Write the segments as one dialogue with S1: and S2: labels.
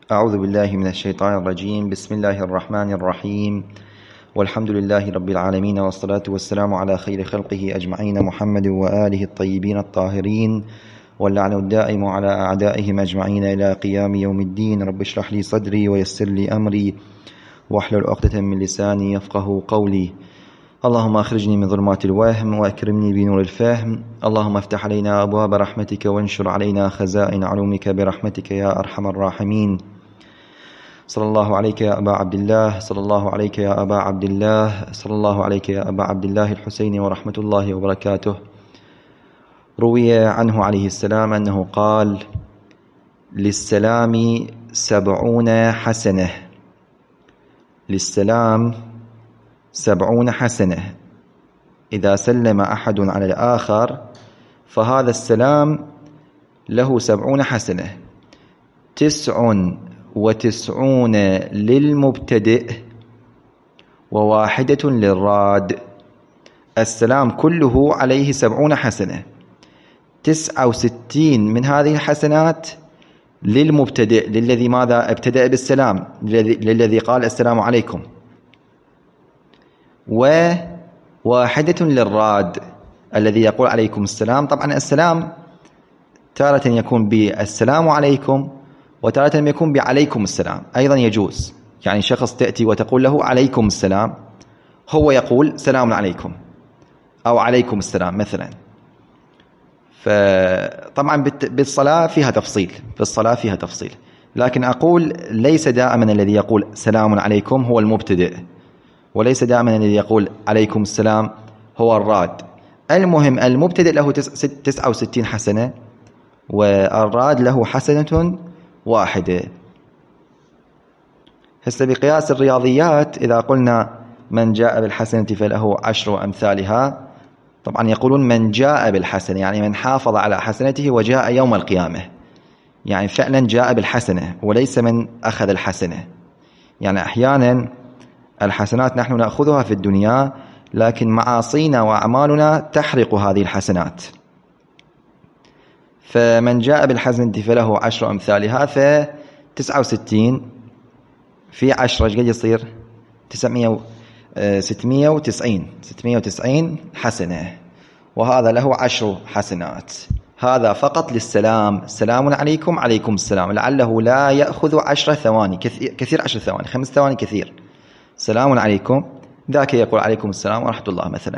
S1: أعوذ بالله من الشيطان الرجيم. بسم الله الرحمن الرحيم، والحمد لله رب العالمين، والصلاة والسلام على خير خلقه أجمعين محمد وآله الطيبين الطاهرين، واللعن الدائم على أعدائهم أجمعين إلى قيام يوم الدين. رب اشرح لي صدري ويسر لي أمري واحلل عقدة من لساني يفقه قولي. اللهم أخرجني من ظلمات الوهم وأكرمني بنور الفهم. اللهم افتح علينا أبواب رحمتك وانشر علينا خزائن علومك برحمتك يا أرحم الراحمين. صلى الله عليك يا أبا عبد الله، صلى الله عليك يا أبا عبد الله، صلى الله عليك يا أبا عبد الله الحسين ورحمة الله وبركاته. روي عنه عليه السلام أنه قال: للسلام 70 حسنة. للسلام 70 حسنة. إذا سلم أحد على الآخر فهذا السلام له 70 حسنة، 99 للمبتدئ و1 للراد. السلام كله عليه 70 حسنة، 69 من هذه الحسنات للمبتدئ، للذي ماذا ابتدأ بالسلام، للذي قال السلام عليكم، و1 للراد الذي يقول عليكم السلام. طبعا السلام تارة يكون بالسلام عليكم، وتارة يكون بعليكم السلام، أيضا يجوز. يعني شخص تأتي وتقول له عليكم السلام، هو يقول سلام عليكم أو عليكم السلام مثلا. فطبعا بالصلاة فيها تفصيل، في الصلاة فيها تفصيل، لكن أقول ليس دائما الذي يقول سلام عليكم هو المبتدئ، وليس دائما الذي يقول عليكم السلام هو الراد. المهم المبتدئ له 69 حسنة، والراد له حسنة 1. هسه بقياس الرياضيات إذا قلنا من جاء بالحسنة فله 10 أمثالها، طبعا يقولون من جاء بالحسنة يعني من حافظ على حسنته وجاء يوم القيامة، يعني فعلا جاء بالحسنة وليس من أخذ الحسنة. يعني أحيانا الحسنات نحن نأخذها في الدنيا، لكن معاصينا وأعمالنا تحرق هذه الحسنات. فمن جاء بالحسنة فله 10 أمثالها، ف69 في 10 قد يصير 690 حسنة، وهذا له 10 حسنات. هذا فقط للسلام، السلام عليكم، عليكم السلام، لعله لا يأخذ 10 ثواني، كثير 10 ثواني، 5 ثواني كثير. سلام عليكم، ذاك يقول عليكم السلام ورحمة الله مثلا.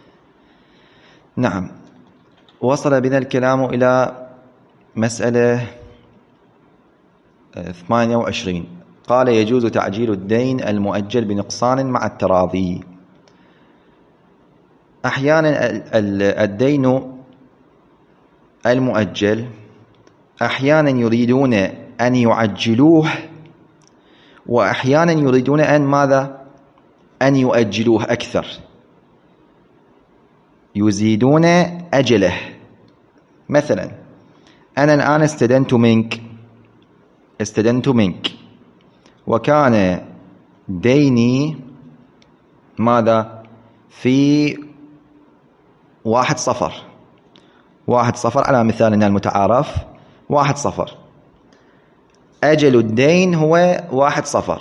S1: نعم. وصل بنا الكلام إلى مسألة 28. قال: يجوز تعجيل الدين المؤجل بنقصان مع التراضي. أحيانا الدين المؤجل أحيانا يريدون أن يعجلوه، وأحيانا يريدون أن ماذا؟ أن يؤجلوه أكثر، يزيدون أجله. مثلا أنا الآن استدنت منك وكان ديني ماذا؟ في 1 صفر، 1 صفر على مثالنا المتعارف، 1 صفر. أجل الدين هو 1 صفر.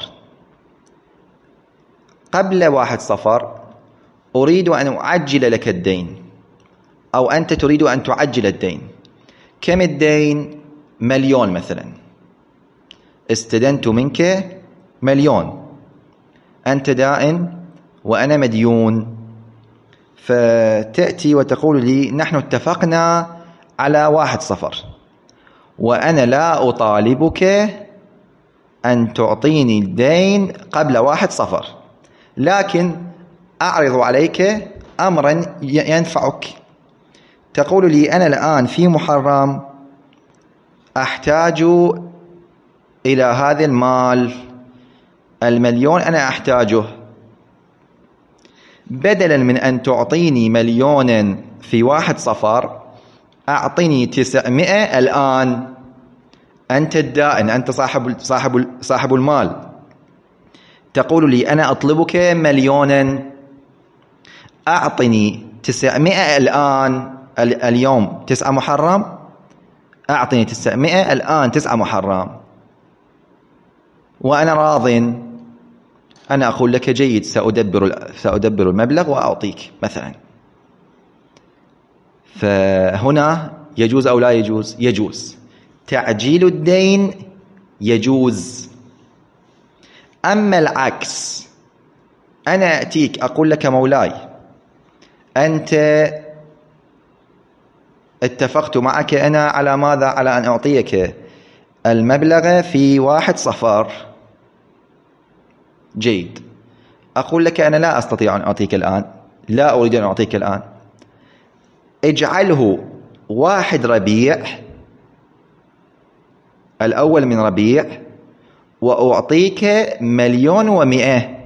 S1: قبل 1 صفر أريد أن أعجل لك الدين، أو أنت تريد أن تعجل الدين. كم الدين؟ 1,000,000 مثلا. استدنت منك 1,000,000، أنت دائن وأنا مديون. فتأتي وتقول لي نحن اتفقنا على 1 صفر، وأنا لا أطالبك أن تعطيني الدين قبل 1 صفر، لكن أعرض عليك أمرا ينفعك. تقول لي أنا الآن في محرم أحتاج إلى هذا المال، 1,000,000 أنا أحتاجه. بدلا من أن تعطيني 1,000,000 في 1 صفر، أعطني 900 الآن. أنت الدائن، أنت صاحب المال. تقول لي أنا أطلبك 1,000,000، أعطني 900 الآن. اليوم 9 محرم، أعطني 900 الآن 9 محرم. وأنا راضٍ، أنا أقول لك جيد، سأدبر المبلغ وأعطيك مثلا. فهنا يجوز أو لا يجوز؟ يجوز. تعجيل الدين يجوز. أما العكس، أنا أتيك أقول لك مولاي أنت اتفقت معك أنا على ماذا؟ على أن أعطيك المبلغ في 1 صفر. جيد. أقول لك أنا لا أستطيع أن أعطيك الآن، لا أريد أن أعطيك الآن، اجعله 1 ربيع، الأول من ربيع، وأعطيك 1,100,000.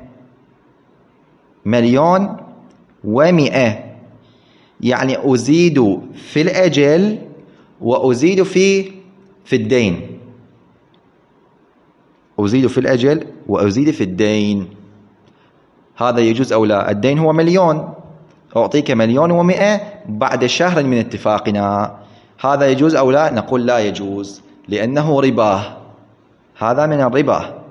S1: 1,100,000 يعني أزيد في الأجل وأزيد في الدين. أزيد في الأجل وأزيد في الدين. هذا يجوز أو لا؟ الدين هو 1,000,000، أعطيك 1,100,000 بعد شهر من اتفاقنا. هذا يجوز أو لا؟ نقول لا يجوز، لأنه ربا. هذا من الربا.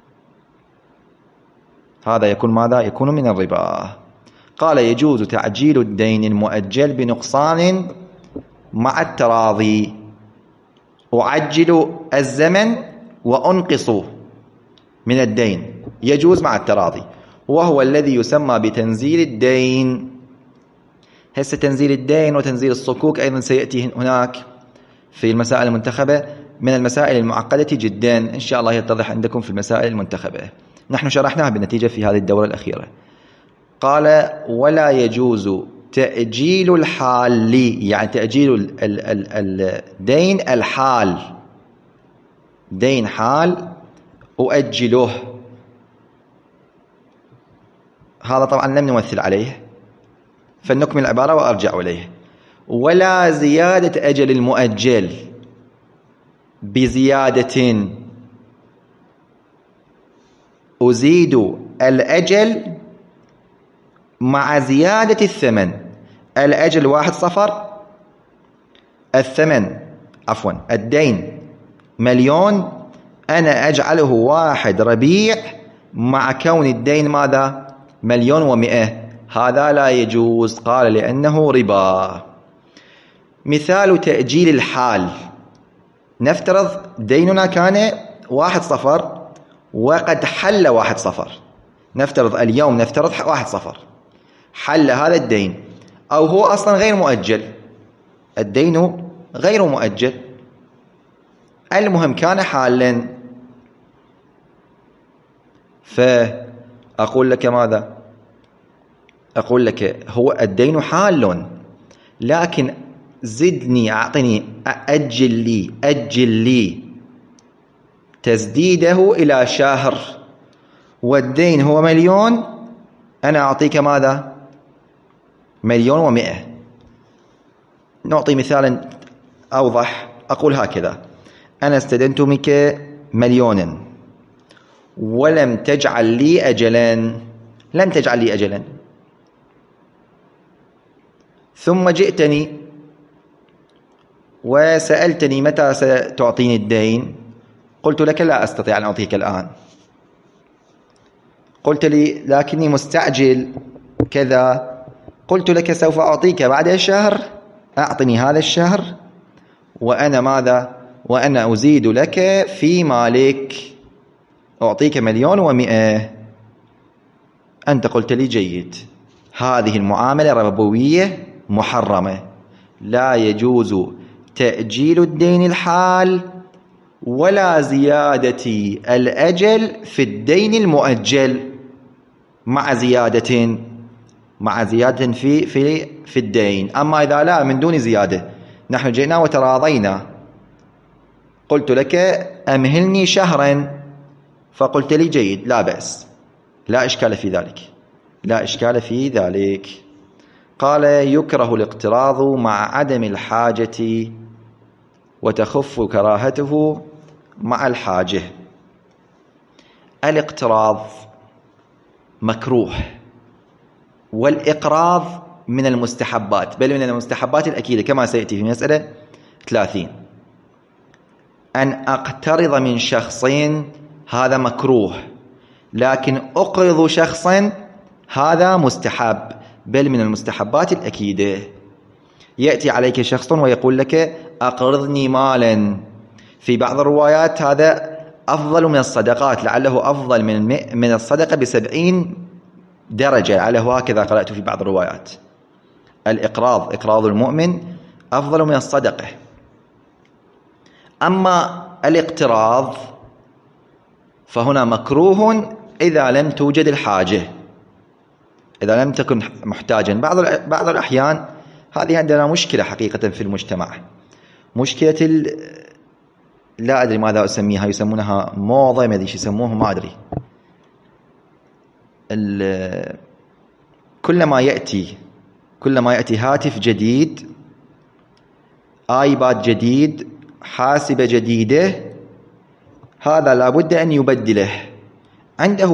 S1: هذا يكون ماذا؟ يكون من الربا. قال يجوز تعجيل الدين المؤجل بنقصان مع التراضي. أعجل الزمن وأنقص من الدين، يجوز مع التراضي، وهو الذي يسمى بتنزيل الدين. هسه تنزيل الدين وتنزيل الصكوك أيضا سيأتي هناك في المسائل المنتخبة، من المسائل المعقدة جدا، إن شاء الله يتضح عندكم في المسائل المنتخبة. نحن شرحناها بالنتيجة في هذه الدورة الأخيرة. قال ولا يجوز تأجيل الحال، يعني تأجيل الدين الحال، دين حال أؤجله. هذا طبعا لم نمثل عليه، فلنكمل العبارة وأرجع إليه. ولا زيادة أجل المؤجل بزيادة، أزيد الأجل مع زيادة الثمن. الأجل 1 صفر، الثمن عفوا الدين 1,000,000، أنا أجعله 1 ربيع مع كون الدين ماذا؟ 1,100,000. هذا لا يجوز. قال لأنه ربا. مثال تأجيل الحال، نفترض ديننا كان 1 صفر وقد حل 1 صفر، نفترض اليوم، نفترض 1 صفر حل هذا الدين، أو هو أصلا غير مؤجل، الدين غير مؤجل، المهم كان حالا. فأقول لك ماذا؟ أقول لك هو الدين حال، لكن زدني، أعطني، أجل لي تسديده إلى شهر، والدين هو 1,000,000، أنا أعطيك ماذا؟ 1,100,000. نعطي مثالا أوضح. أقول هكذا: أنا استدنت منك 1,000,000 ولم تجعل لي أجلا، لم تجعل لي أجلا، ثم جئتني وسألتني متى ستعطيني الدين، قلت لك لا أستطيع أن أعطيك الآن. قلت لي لكني مستعجل كذا، قلت لك سوف أعطيك بعد شهر، أعطني هذا الشهر وأنا ماذا؟ وأنا أزيد لك في مالك، أعطيك 1,100,000. أنت قلت لي جيد. هذه المعاملة ربوية محرمة، لا يجوز تأجيل الدين الحال ولا زيادة الأجل في الدين المؤجل مع زيادة في الدين. أما إذا لا من دون زيادة، نحن جئنا وتراضينا، قلت لك أمهلني شهرا، فقلت لي جيد، لا بأس، لا إشكال في ذلك، لا إشكال في ذلك. قال يكره الاقتراض مع عدم الحاجة وتخف كراهته مع الحاجة. الاقتراض مكروه، والإقراض من المستحبات، بل من المستحبات الأكيدة كما سيأتي في مسألة 30. أن أقترض من شخص هذا مكروه، لكن أقرض شخصا هذا مستحب، بل من المستحبات الأكيدة. يأتي عليك شخص ويقول لك أقرضني مالا، في بعض الروايات هذا أفضل من الصدقات، لعله أفضل من الصدقة ب70 درجة، لعله هكذا قرأت في بعض الروايات. إقراض المؤمن أفضل من الصدقة. أما الاقتراض فهنا مكروه إذا لم توجد الحاجة، إذا لم تكن محتاجا. بعض الأحيان هذه عندنا مشكلة حقيقة في المجتمع، مشكلة لا أدري ماذا أسميها، يسمونها موضة، ما أدري يسموه، ما أدري. كلما يأتي هاتف جديد، آيباد جديد، حاسبة جديدة، هذا لابد أن يبدله. عنده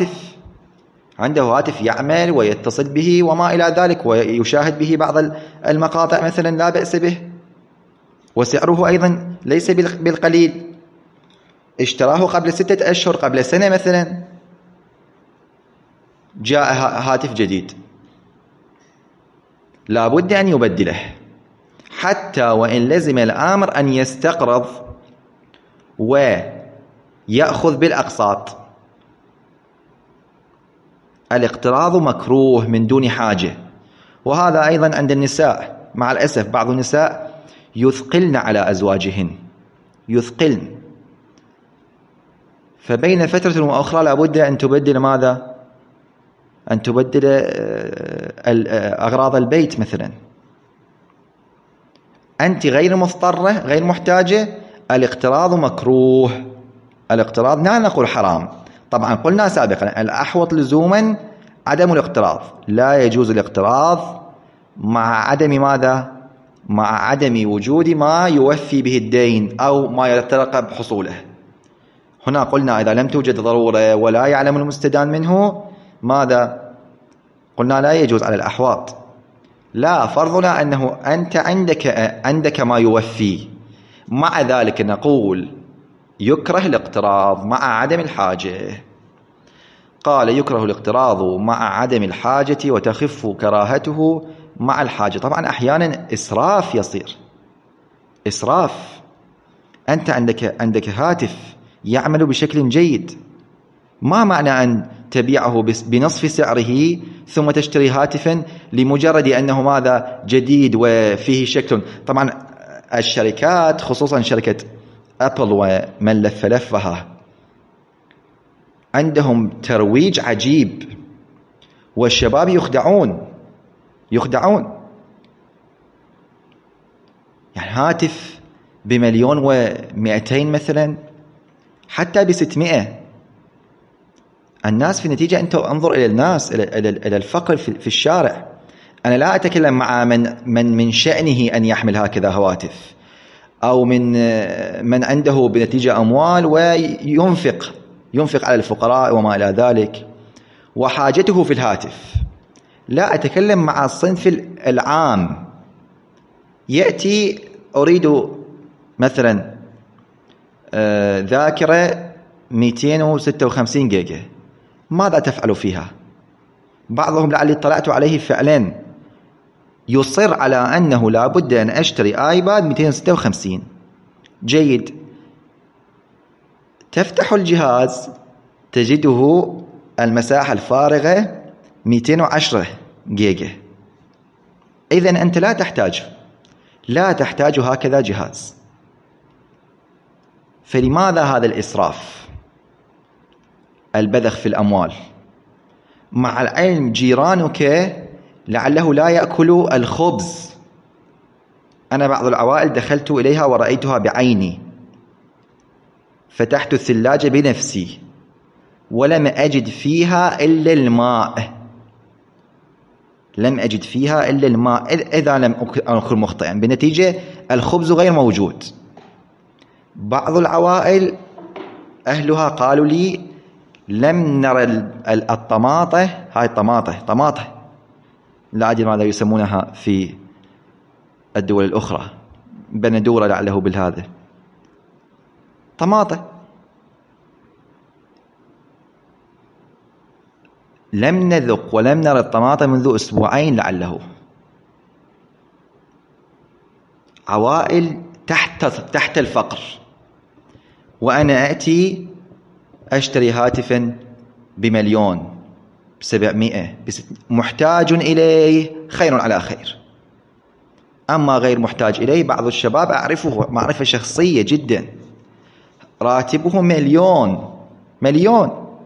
S1: هاتف يعمل ويتصل به وما إلى ذلك، ويشاهد به بعض المقاطع مثلا، لا بأس به، وسعره أيضا ليس بالقليل. اشتراه قبل 6 أشهر، قبل سنة مثلا، جاء هاتف جديد، لا بد أن يبدله، حتى وإن لزم الأمر أن يستقرض ويأخذ بالأقساط. الاقتراض مكروه من دون حاجة. وهذا أيضا عند النساء، مع الأسف بعض النساء يثقلن على أزواجهن، يثقلن، فبين فترة وأخرى لابد أن تبدل ماذا؟ أن تبدل أغراض البيت مثلا. أنت غير مضطرة، غير محتاجة، الاقتراض مكروه. الاقتراض لا نقول حرام، طبعا قلنا سابقا الأحوط لزوما عدم الاقتراض، لا يجوز الاقتراض مع عدم ماذا؟ مع عدم وجود ما يوفي به الدين أو ما يترقب حصوله. هنا قلنا إذا لم توجد ضرورة ولا يعلم المستدان منه ماذا؟ قلنا لا يجوز على الأحواط. لا، فرضنا أنه أنت عندك ما يوفي، مع ذلك نقول يكره الاقتراض مع عدم الحاجة. قال يكره الاقتراض مع عدم الحاجة وتخف كراهته مع الحاجة. طبعا أحيانا إسراف يصير، إسراف. أنت عندك هاتف يعمل بشكل جيد، ما معنى أن تبيعه بنصف سعره ثم تشتري هاتفا لمجرد أنه ماذا؟ جديد وفيه شكل. طبعا الشركات، خصوصا شركة أبل ومن لفها، عندهم ترويج عجيب، والشباب يخدعون. يعني هاتف ب1,200,000 مثلا، حتى ب600. الناس في النتيجة، أنت انظر إلى الناس، إلى الفقر في الشارع. أنا لا أتكلم مع من شأنه أن يحمل هكذا هواتف، أو من عنده بنتيجة أموال وينفق على الفقراء وما إلى ذلك، وحاجته في الهاتف. لا، أتكلم مع الصنف العام. يأتي أريد مثلا ذاكرة 256 جيجا، ماذا تفعل فيها؟ بعضهم لعلي اطلعت عليه فعلا يصر على أنه لابد أن أشتري آيباد 256. جيد، تفتح الجهاز تجده المساحة الفارغة 210 جيجا. إذن أنت لا تحتاج هكذا جهاز. فلماذا هذا الإسراف؟ البذخ في الأموال. مع العلم جيرانك لعله لا يأكل الخبز. أنا بعض العوائل دخلت إليها ورأيتها بعيني، فتحت الثلاجة بنفسي ولم أجد فيها إلا الماء، إذا لم أكن مخطئا، بنتيجة الخبز غير موجود. بعض العوائل أهلها قالوا لي لم نرى الطماطة، هاي طماطة لا أدري ماذا يسمونها في الدول الأخرى، بندورة لعله بالهذا، طماطة. لم نذق ولم نرى الطماطم منذ أسبوعين لعله. عوائل تحت الفقر، وأنا أتي أشتري هاتفا بمليون، 700، محتاج إليه خير على خير. أما غير محتاج إليه، بعض الشباب أعرفه معرفة شخصية جدا، راتبه مليون،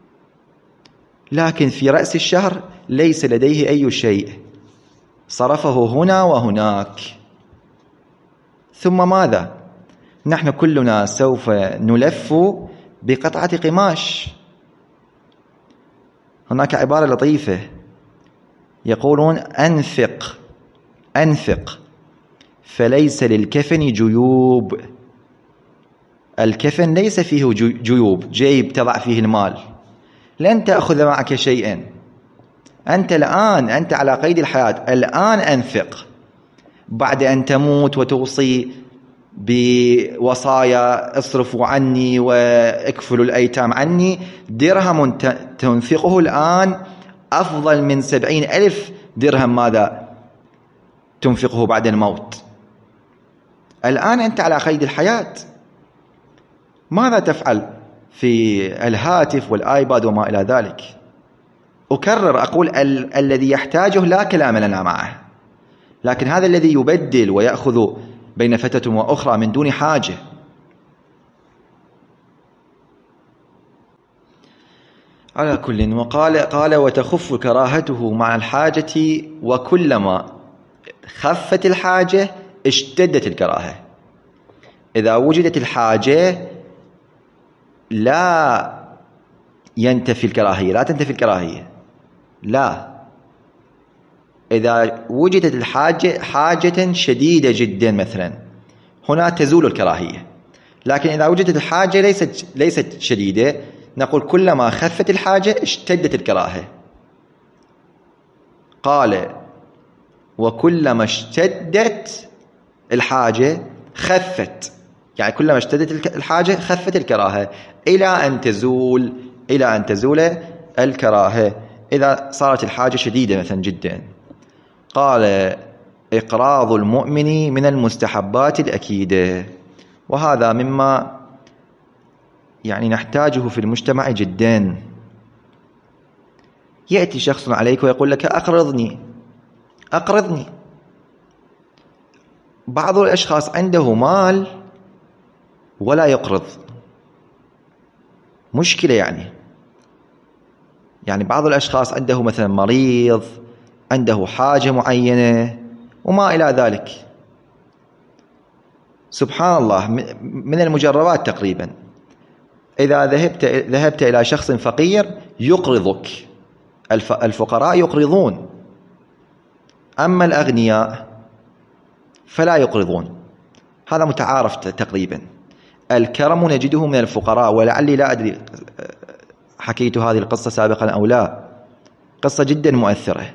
S1: لكن في رأس الشهر ليس لديه أي شيء، صرفه هنا وهناك. ثم ماذا؟ نحن كلنا سوف نلف بقطعة قماش. هناك عبارة لطيفة يقولون: أنفق فليس للكفن جيوب. الكفن ليس فيه جيوب، جيب تضع فيه المال، لن تأخذ معك شيئا. أنت الآن أنت على قيد الحياة، الآن أنفق. بعد أن تموت وتوصي بوصايا: اصرفوا عني واكفلوا الأيتام عني، درهم تنفقه الآن أفضل من 70,000 درهم ماذا تنفقه بعد الموت. الآن أنت على قيد الحياة، ماذا تفعل في الهاتف والآيباد وما إلى ذلك؟ أكرر أقول: الذي يحتاجه لا كلام لنا معه، لكن هذا الذي يبدل ويأخذ بين فترة وأخرى من دون حاجة. على كل، قال: وتخف كراهته مع الحاجة، وكلما خفت الحاجة اشتدت الكراهة. إذا وجدت الحاجة لا تنتفي الكراهية، لا. إذا وجدت الحاجة حاجة شديدة جدا مثلا، هنا تزول الكراهية. لكن إذا وجدت الحاجة ليست شديدة، نقول كلما خفت الحاجة اشتدت الكراهة. قال: وكلما اشتدت الحاجة خفت، يعني كلما اشتدت الحاجة خفت الكراهة إلى أن تزول الكراهة إذا صارت الحاجة شديدة مثلا جدا. قال: إقراض المؤمن من المستحبات الأكيدة، وهذا مما يعني نحتاجه في المجتمع جدا. يأتي شخص عليك ويقول لك: أقرضني. بعض الأشخاص عنده مال ولا يقرض، مشكلة. يعني بعض الأشخاص عنده مثلا مريض، عنده حاجة معينة وما إلى ذلك. سبحان الله، من المجربات تقريبا، إذا ذهبت إلى شخص فقير يقرضك. الفقراء يقرضون، أما الأغنياء فلا يقرضون. هذا متعارف تقريبا. الكرم نجده من الفقراء، ولعلي لا أدري حكيت هذه القصة سابقا أو لا، قصة جدا مؤثرة.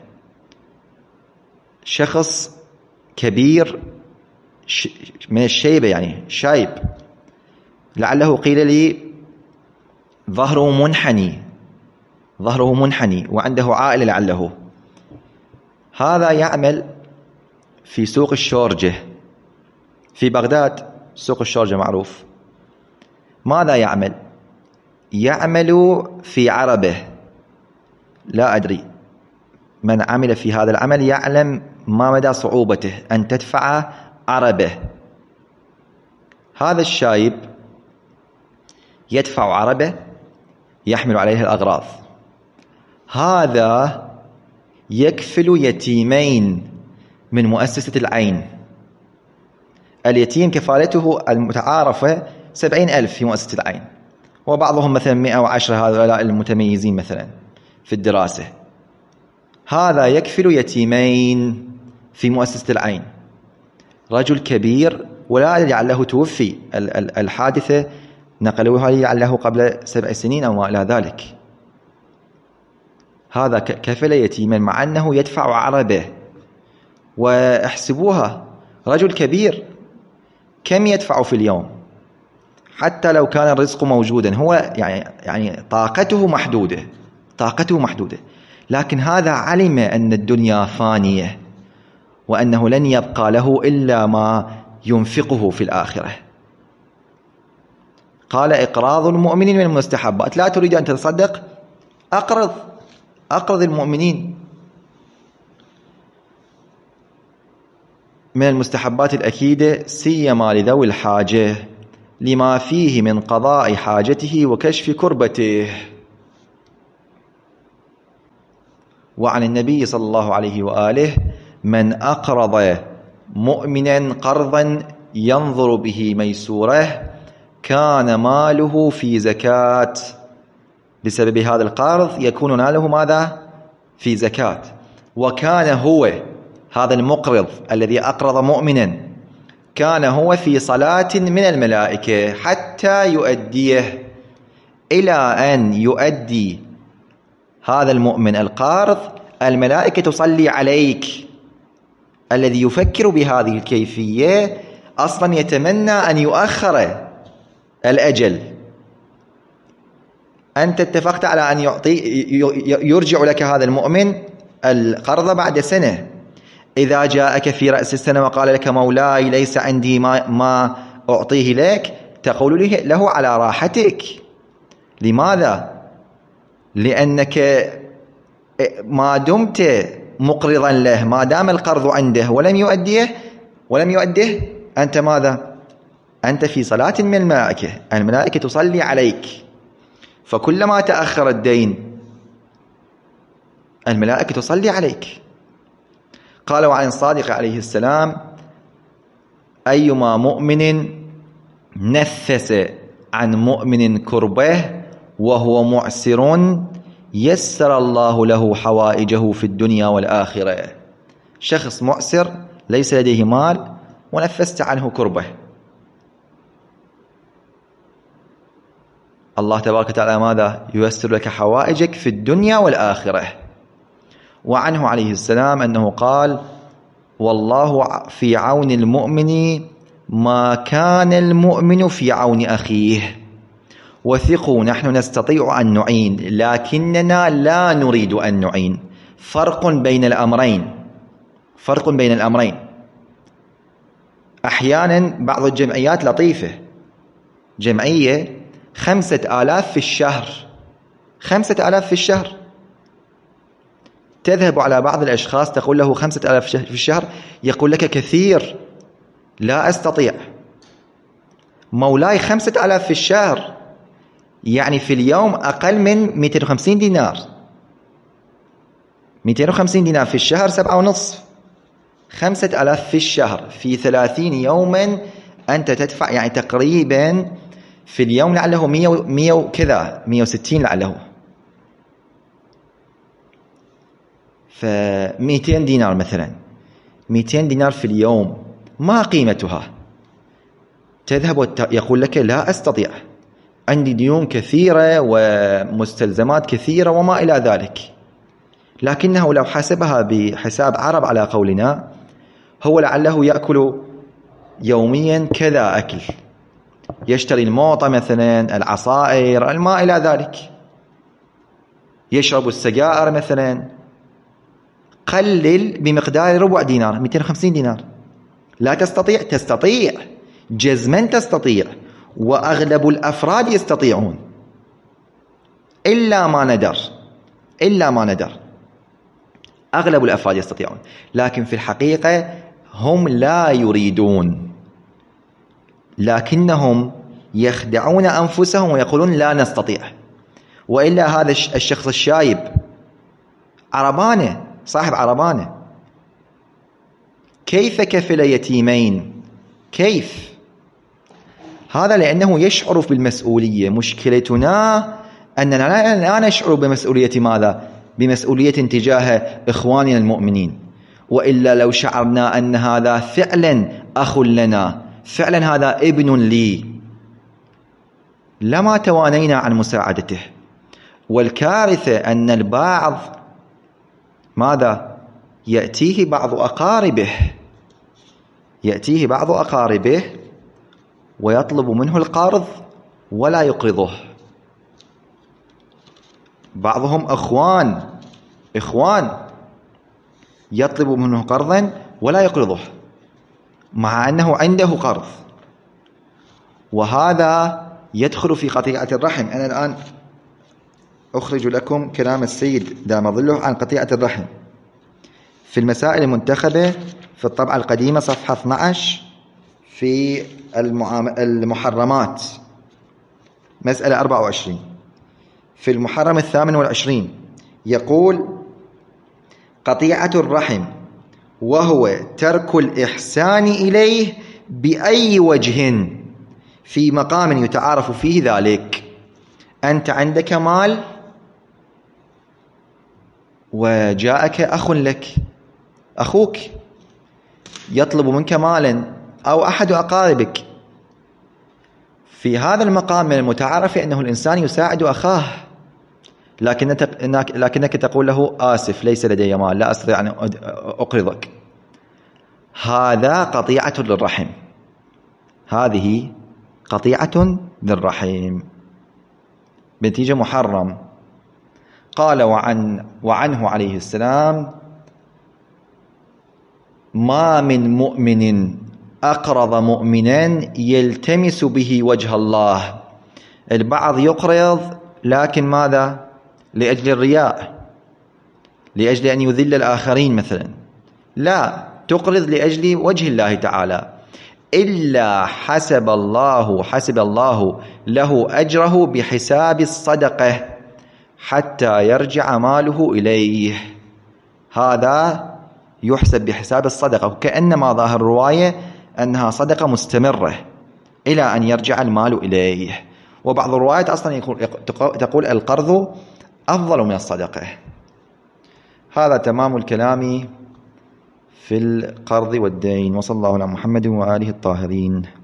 S1: شخص كبير من الشيبة، يعني شايب، لعله قيل لي ظهره منحني وعنده عائلة لعله. هذا يعمل في سوق الشورجة في بغداد. سوق الشورجة معروف. ماذا يعمل في عربة. لا أدري من عمل في هذا العمل يعلم ما مدى صعوبته أن تدفع عربة. هذا الشايب يدفع عربة يحمل عليها الأغراض. هذا يكفل يتيمين من مؤسسة العين. اليتيم كفالته المتعارفة 70,000 في مؤسسة العين، وبعضهم مثلا 110، هؤلاء المتميزين مثلا في الدراسة. هذا يكفل يتيمين في مؤسسة العين. رجل كبير، ولا لعله توفي، الحادثة نقلوها لعله قبل 7 سنين أو ما إلى ذلك. هذا كفل يتيما مع أنه يدفع عربة. واحسبوها، رجل كبير كم يدفع في اليوم؟ حتى لو كان الرزق موجودا، هو يعني طاقته محدودة. لكن هذا علم أن الدنيا فانية وأنه لن يبقى له إلا ما ينفقه في الآخرة. قال إقراض المؤمنين من المستحبات. لا تريد أن تتصدق؟ أقرض المؤمنين. من المستحبات الأكيدة سيما لذوي الحاجة لما فيه من قضاء حاجته وكشف كربته. وعن النبي صلى الله عليه وآله: من أقرض مؤمنا قرضا ينظر به ميسوره كان ماله في زكاة. بسبب هذا القرض يكون ماله ماذا؟ في زكاة. وكان هو هذا المقرض الذي أقرض مؤمنا كان هو في صلاة من الملائكة حتى يؤديه. إلى أن يؤدي هذا المؤمن القارض الملائكة تصلي عليك. الذي يفكر بهذه الكيفية أصلا يتمنى أن يؤخر الأجل. أنت اتفقت على أن يرجع لك هذا المؤمن القرض بعد سنة. إذا جاءك في رأس السنة وقال لك: مولاي ليس عندي ما أعطيه لك، تقول له على راحتك. لماذا؟ لأنك ما دمت مقرضا له، ما دام القرض عنده ولم يؤديه أنت ماذا؟ أنت في صلاة من الملائكة، الملائكة تصلي عليك. فكلما تأخر الدين الملائكة تصلي عليك. قال: وعن الصادق عليه السلام: أيما مؤمن نفس عن مؤمن كربه وهو معسر يسر الله له حوائجه في الدنيا والآخرة. شخص معسر ليس لديه مال ونفست عنه كربه، الله تبارك وتعالى ماذا؟ ييسر لك حوائجك في الدنيا والآخرة. وعنه عليه السلام أنه قال: والله في عون المؤمن ما كان المؤمن في عون أخيه. وثقوا نحن نستطيع أن نعين لكننا لا نريد أن نعين. فرق بين الأمرين. أحيانا بعض الجمعيات لطيفة، جمعية 5,000 في الشهر، 5,000 في الشهر. تذهب على بعض الأشخاص تقول له 5,000 في الشهر، يقول لك كثير لا أستطيع. مولاي 5,000 في الشهر يعني في اليوم أقل من 250 دينار. 250 دينار في الشهر 7.5. 5,000 في الشهر في 30 يوما أنت تدفع يعني تقريبا في اليوم لعله 100 وكذا 160 لعله، ف200 دينار مثلا. 200 دينار في اليوم ما قيمتها؟ تذهب يقول لك لا أستطيع، عندي ديون كثيرة ومستلزمات كثيرة وما إلى ذلك. لكنه لو حسبها بحساب عرب على قولنا، هو لعله يأكل يوميا كذا أكل، يشتري الموطة مثلا، العصائر، ما إلى ذلك، يشرب السجائر مثلا. قلل بمقدار ربع دينار، 250 دينار. لا تستطيع؟ تستطيع جزما، تستطيع، وأغلب الأفراد يستطيعون إلا ما ندر. أغلب الأفراد يستطيعون، لكن في الحقيقة هم لا يريدون، لكنهم يخدعون أنفسهم ويقولون لا نستطيع. وإلا هذا الشخص الشايب عربانة، صاحب عربانة، كيف كفل يتيمين؟ كيف؟ هذا لأنه يشعر بالمسؤولية. مشكلتنا أننا لا نشعر بمسؤولية ماذا؟ بمسؤولية تجاه إخواننا المؤمنين. وإلا لو شعرنا أن هذا فعلا أخ لنا، فعلا هذا ابن لي، لما توانينا عن مساعدته. والكارثة أن البعض ماذا؟ يأتيه بعض أقاربه ويطلب منه القرض ولا يقرضه. بعضهم أخوان إخوان يطلب منه قرضا ولا يقرضه مع أنه عنده قرض، وهذا يدخل في قطيعة الرحم. أنا الآن أخرج لكم كلام السيد دام ظله عن قطيعة الرحم في المسائل المنتخبة في الطبعة القديمة صفحة 12 في المحرمات مسألة 24. في المحرم 28 يقول: قطيعة الرحم وهو ترك الإحسان إليه بأي وجه في مقام يتعارف فيه ذلك. أنت عندك مال وجاءك أخ لك، أخوك يطلب منك مالا أو أحد أقاربك، في هذا المقام من المتعارف أنه الإنسان يساعد أخاه، لكنك تقول له: آسف ليس لدي مال، لا أستطيع أن أقرضك. هذا قطيعة للرحم، هذه قطيعة للرحم بنتيجة محرم. قال وعنه عليه السلام: ما من مؤمن أقرض مؤمنا يلتمس به وجه الله. البعض يقرض لكن ماذا؟ لأجل الرياء، لأجل أن يذل الآخرين مثلا. لا، تقرض لأجل وجه الله تعالى، إلا حسب الله له أجره بحساب الصدقة حتى يرجع ماله إليه. هذا يحسب بحساب الصدقة، وكأنما ظاهر الرواية أنها صدقة مستمرة إلى أن يرجع المال إليه. وبعض الروايات أصلا تقول القرض أفضل من الصدقة. هذا تمام الكلام في القرض والدين، وصلى الله على محمد وآله الطاهرين.